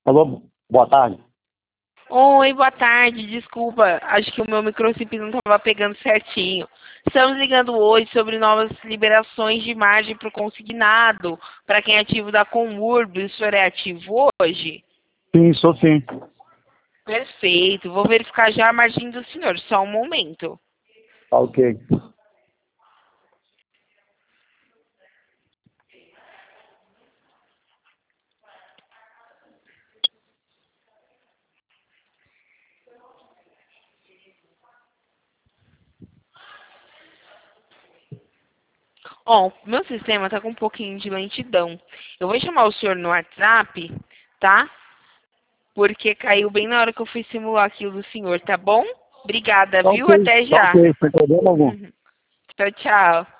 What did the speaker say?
Alô, boa tarde. Oi, boa tarde. Desculpa, acho que o meu microchip não estava pegando certinho. Estamos ligando hoje sobre novas liberações de margem para o consignado, para quem é ativo da Comurb. O senhor é ativo hoje? Sim, sou sim. Perfeito. Vou verificar já a margem do senhor. Só um momento. Tá ok. Ó, meu sistema está com um pouquinho de lentidão. Eu vou chamar o senhor no WhatsApp, tá? Porque caiu bem na hora que eu fui simular aquilo do senhor, tá bom? Obrigada, Tá viu? ok, Até tá já. ok, sem problema algum. Tchau, tchau.